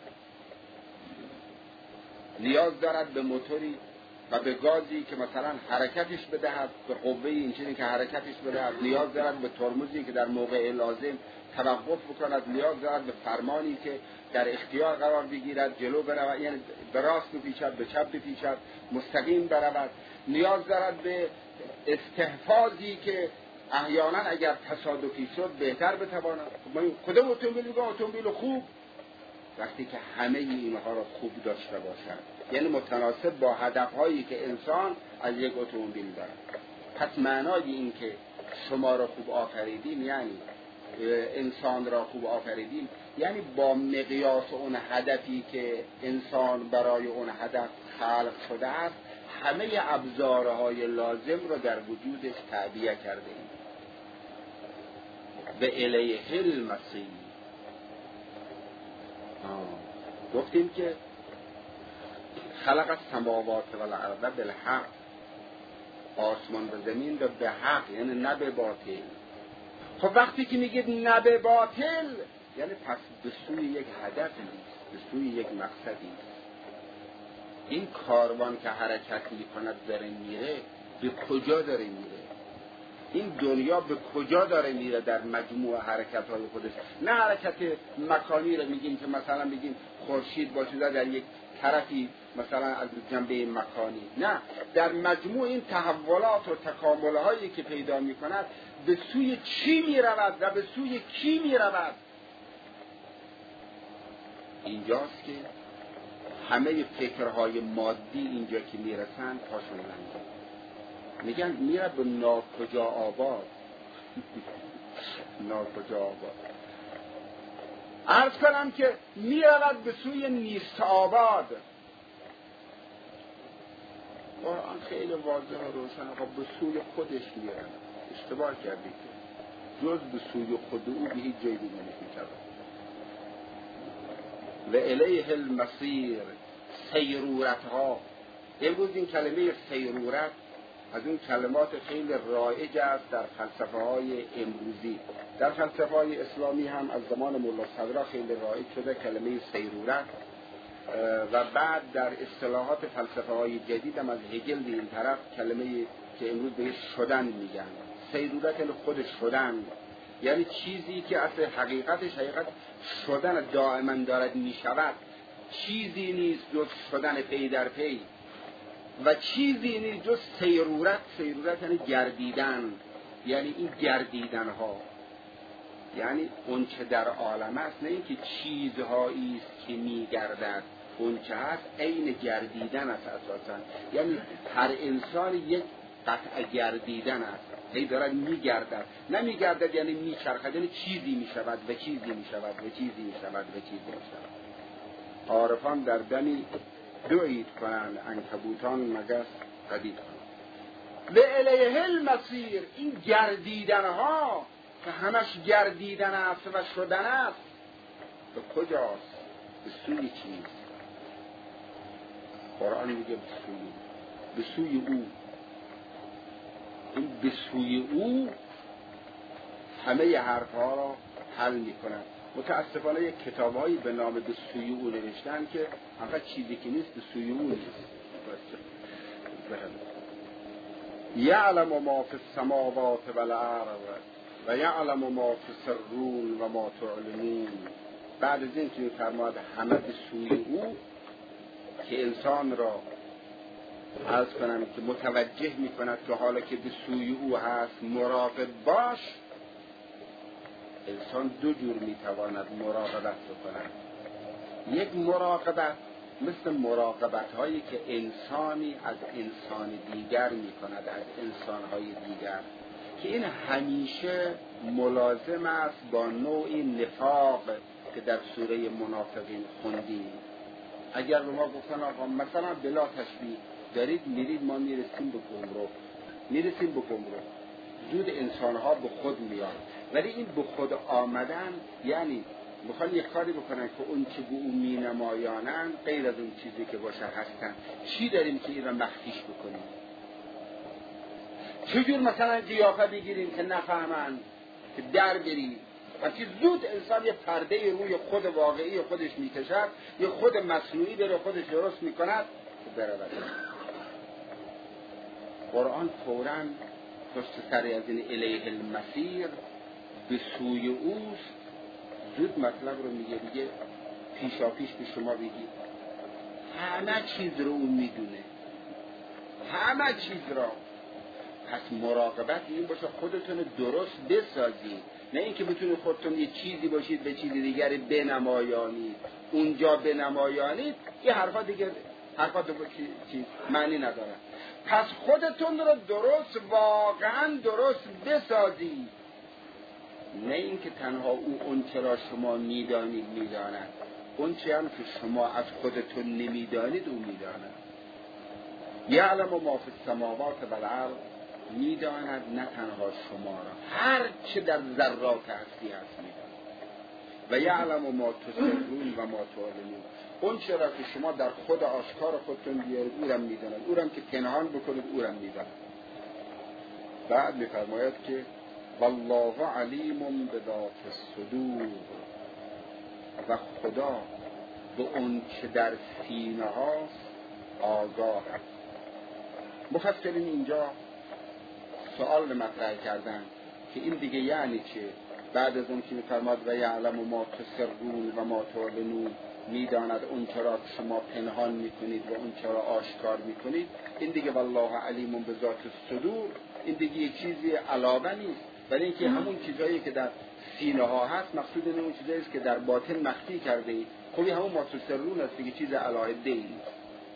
نیاز دارد به موتوری و به گازی که مثلا حرکتش بدهد، به قوه اینچنین که حرکتش بدهد. نیاز دارد به ترمزی که در موقع لازم توقف بکند. نیاز دارد به فرمانی که در اختیار قرار بگیرد، جلو برود، یعنی به راست بپیچد، به چپ بپیچد، مستقیم برود. نیاز دارد به استحفاظی که احیانا اگر تصادفی شد بهتر بتواند. کدام اتومبیل میگه اتومبیل خوب؟ وقتی که همه اینها را خوب داشته باشد، یعنی متناسب با هدفهایی که انسان از یک اتومبیل دارد. پس معنای این که شما را خوب آفریدیم یعنی انسان را خوب آفریدیم، یعنی با مقیاس اون هدفی که انسان برای اون هدف خلق شده است همه ابزارهای لازم را در وجودش تعبیه کرده ایم. و الیه المصیر. گفتیم که خلق السماوات والارض بالحق، آسمان و زمین رو به حق، یعنی نه به باطل. خب وقتی که میگید نه به باطل یعنی پس به سوی یک هدفی است، به سوی یک مقصدی است. این کاروان که حرکت میکند داره میره، به کجا داره میره؟ این دنیا به کجا داره میره در مجموع حرکت‌های خودش؟ نه حرکت مکانی رو میگیم که مثلا بگیم خورشید باشه در یک طرفی مثلا از جنبه مکانی، نه، در مجموع این تحولات و تکامل‌هایی که پیدا میکند به سوی چی میرود و به سوی کی میرود؟ اینجاست که همه فکرهای مادی اینجا که میرسن پاشون لنگه، میگن میره به ناکجا آباد. ناکجا آباد. عرض کنم که میرود به سوی نیست آباد. قرآن خیلی واضح و روشن، خب به سوی خودش میرن. اشتباه کردید که جز به سوی خود او به هیچ جایی دیگه نمی‌رود. و الیه المصیر. سیرورت ها. امروز این کلمه سیرورت از اون کلمات خیلی رایج است در فلسفه های امروزی. در فلسفه های اسلامی هم از زمان ملا صدرا خیلی رایج شده کلمه سیرورت، و بعد در اصطلاحات فلسفه های جدید هم از هگل به این طرف کلمه که امروز بهش شدن میگن. سیرورت یعنی خود شدن، یعنی چیزی که اصل حقیقتش حقیقت شدن دائما دارد میشود، چیزی نیست جز شدن پی در پی و چیزی نیست جز سیرورت. سیرورت یعنی گردیدن، یعنی این گردیدن ها، یعنی اون چه در عالم است، نه اینکه چیزهایی است که میگردد، اون چه هست عین گردیدن است اساسا. یعنی هر انسان یک قطع گردیدن است، هی دارد میگردد، نمیگردد یعنی میچرخد، یعنی چیزی میشود و چیزی میشود و چیزی میشود و چیزی میشود. عارفان در دمی دوید کنند، عنکبوتان مگس قدید کنند. و الیه المصیر. این گردیدن ها که همش گردیدن است و شدن است به کجاست؟ به سوی چیست؟ قرآن میگه به سوی او. این به سوی او همه حرف ها را حل میکنند. متاسفانه یک کتاب‌هایی به نام به سوی او نوشتن که فقط چیزی که نیست به سوی او نیست. یعلم ما فی السماوات والارض و یعلم ما تسرون و ما تعلنون. بعد از این که فرمود همه به سوی او، که انسان را عرض کنم که متوجه میکند که حالا که به سوی او هست مراقب باش. انسان دو جور میتواند مراقبت بکند. یک مراقبت مثل مراقبت هایی که انسانی از انسان دیگر میکند، از انسان های دیگر، که این همیشه ملازم است با نوعی نفاق که در سوره منافقین خوندیم. اگر به ما گفتن آقا مثلا بلا تشبیه دارید میرید ما میرسیم به گمراه، زود انسانها به خود میاد، ولی این به خود آمدن یعنی میخوان یک کاری بکنن که اون چه به اون می نمایانن غیر از اون چیزی که باشه هستن. چی داریم که این را مخفیش بکنیم؟ چجور مثلا قیافه بگیریم که نفهمن، که در بریم و که زود انسان یه پرده روی خود واقعی خودش میکشد، یه خود مصنوعی بره خودش درست میکند که برود. قرآن فوراً پشت سر از این الیه المصیر به سوی اوست زود مطلب رو میگه پیشا پیش به شما بگید همه چیز رو اون میدونه، همه چیز را. پس مراقبت این باشه خودتون درست بسازید، نه اینکه بتونید خودتون یه چیزی باشید به چیز دیگری بنمایانید، اونجا بنمایانید. یه حرفا دیگه حرفا چیز معنی نداره. پس خودتون رو درست، واقعا درست بسازید، نه اینکه تنها اون چرا شما میدانید میداند، اون چی هم که شما از خودتون نمیدانید اون میداند. یعلم ما فی السماوات و الارض، میداند نه تنها شما را، هر چه در ذرات هستی هست میداند. و یعلم ما تسرون و ما تعلنون، اون چرا که شما در خود آشکار خودتون بیارید اونم میداند، اونم که پنهان بکنید اونم میداند. بعد میفرماید که والله علیم بذات الصدور، و خدا به اون چه در سینه هاست آگاه است. مفسرین اینجا سوال مطرح کردن که این دیگه یعنی چه؟ بعد از اون که میفرماد و یعلم ما تسرون و ما تعلنون، میداند اون چرا که شما پنهان میکنید و اون چرا آشکار میکنید، این دیگه والله علیم بذات الصدور این دیگه یک چیزی علاوه نیست، ولی اینکه همون چیزایی که در سینه ها هست مقصود اون چیزایی است که در باطن مخفی کرده اید. خب همون ما تسرون است دیگه، چیز علاهده ای نیست.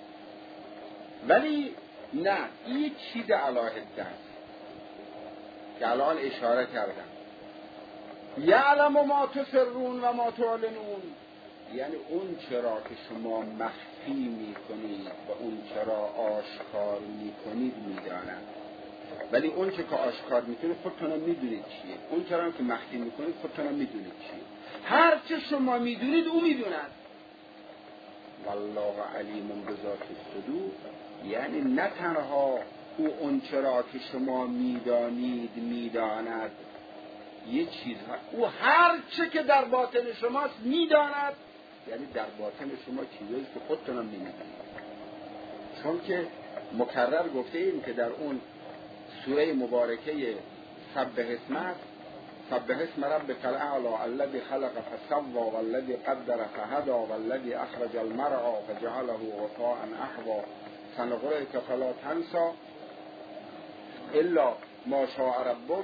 ولی نه، این چیز علاهده است که الان اشاره کردم. یعلم ما تسرون و ما تعلنون، یعنی اون چرا که شما مخفی میکنید و اون چرا آشکار میکنید میداند. ولی اون چه که آشکار میکنید خودتون هم میدونید چیه، اون چرا که مخفی میکنید خودتون هم میدونید چیه. هر چه شما میدونید او میدوند. والله علیم بذات الصدور، یعنی نه تنها او اون چرا که شما میدانید میداند، یه چیزها او هر چه که در باطن شماست میداند، یعنی در باطن شما چیزایی که خودتون هم نمیدونید. چون که مکرر گفته ایم که در اون سوره مبارکه سبح اسم ربک الاعلی الذی خلق فسوی والذی قدر فهدی والذی اخرج المرعى فجعله غثاء احوى سنقرئک فلا تنسى الا ما شاء ربک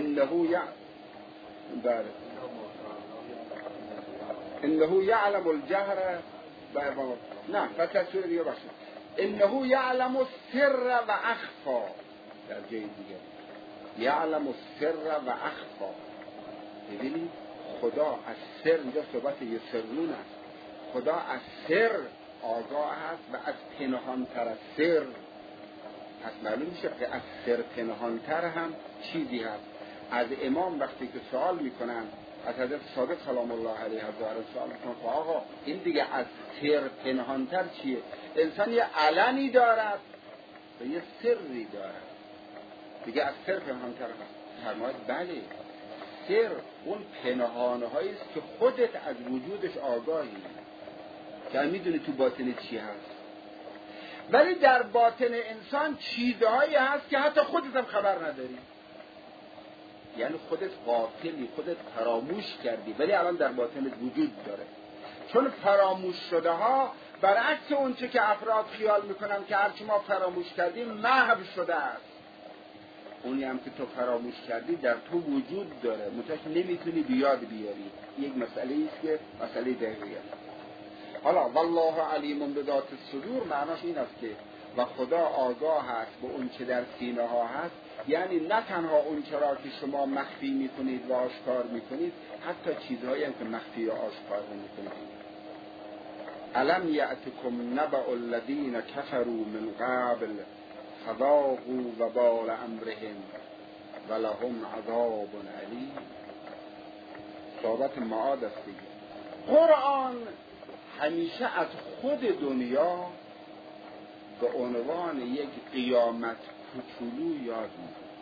انه یعلم الجهر نه فقط سوره دیگه باشه، انه یعلم السر و اخفا. در جای دیگه یعلم السر و اخفا. ببینید خدا از سر، اینجا صحبت یسرون است، خدا از سر آگاه است و از پنهانتر از سر. پس معلوم میشه که از سر پنهانتر هم چیزی هست. از امام وقتی که سوال میکنن، از حضرت صادق سلام الله علیه سوال میکنن آقا این دیگه از سر پنهانتر چیه؟ انسان یه علنی دارد و یه سری دارد، دیگه از سر پنهانتر هست. فرماید بله، سر اون پنهانه هایی است که خودت از وجودش آگاهی، که میدونی تو باطن چی هست. ولی در باطن انسان چیزهایی هست که حتی خودت هم خبر نداری، یعنی خودت غافلی، خودت فراموش کردی، ولی الان در باطنت وجود داره. چون فراموش شده ها برعکس اون چه که افراد خیال میکنن که هرچی ما فراموش کردیم محو شده است، اونی هم که تو فراموش کردی در تو وجود داره، منتها نمیتونی بیاد بیاری. یک مسئله است که مسئله دقیقه. حالا والله علیم بذات الصدور معناش این است که و خدا آگاه است به اون چه در سینه ها هست، یعنی نه تنها اون چرا که شما مخفی میکنید و آشکار میکنید، حتی چیزهایی هم که مخفی و آشکار میکنید. الم یأتکم نبأ الذین کفروا من قبل فذاقوا وبال امرهم ولهم عذاب علیم. صحبت معاد است دیگه. قرآن همیشه از خود دنیا به عنوان یک قیامت کوچولو یاد میکنه.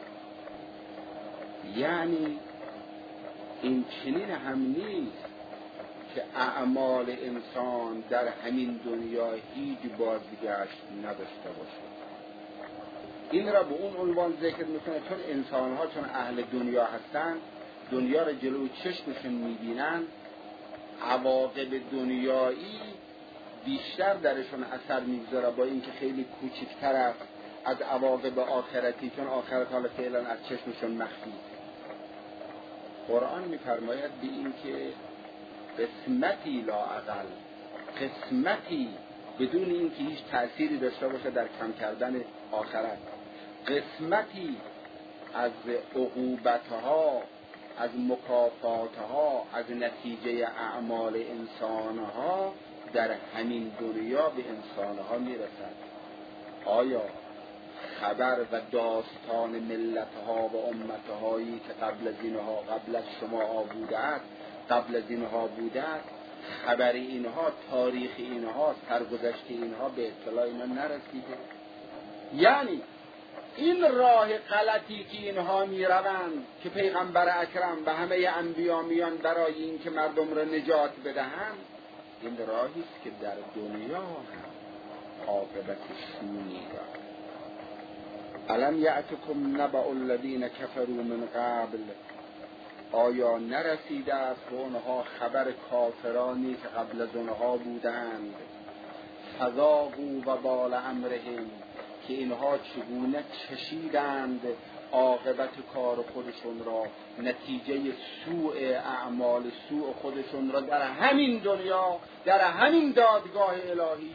یعنی این چنین هم نیست که اعمال انسان در همین دنیا هیچ بازگشت نداشته باشه. این را به اون عنوان ذکر میکنه چون انسانها چون اهل دنیا هستن، دنیا را جلوی چشمشون میبینن، عواقب دنیایی بیشتر درشون اثر میگذاره با اینکه خیلی کوچکتر است از عواقب آخرتی، چون آخرت حالا فعلا از چشمشون مخفی. قرآن می‌فرماید به این که قسمتی لااقل، قسمتی بدون این که هیچ تأثیری داشته باشه در کم کردن آخرت، قسمتی از عقوبتها، از مکافاتها، از نتیجه اعمال انسانها در همین دنیا به انسانها میرسد. آیا خبر و داستان ملتها و امتهایی که قبل از اینها، قبل از شما بوده است، قبل از اینها بوده است، خبر اینها، تاریخ اینها، سرگذشت اینها به اطلاع اینا نرسیده؟ یعنی این راه غلطی که اینها میروند که پیغمبر اکرم و همه انبیا میان برای این که مردم را نجات بدهند، این راهی است که در دنیا هم عاقبت شومی دارد. الم یأتکم نبأ الذین کفروا من قبل، آیا نرسیده است به آنها خبر کافرانی که قبل از آنها بودند؟ فذاقوا وبال امرهم، که اینها چگونه چشیدند عاقبت کار خودشون را، نتیجه سوء اعمال سوء خودشون را در همین دنیا، در همین دادگاه الهی.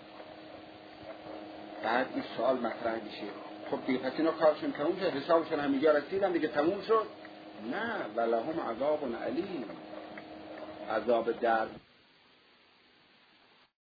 بعد این سوال مطرح میشه، خب دیگه پس اینا کارشون تموم شد، حسابشون همینجا رسیدن دیگه، تموم شد؟ نه، ولهم عذاب علیم، عذاب درد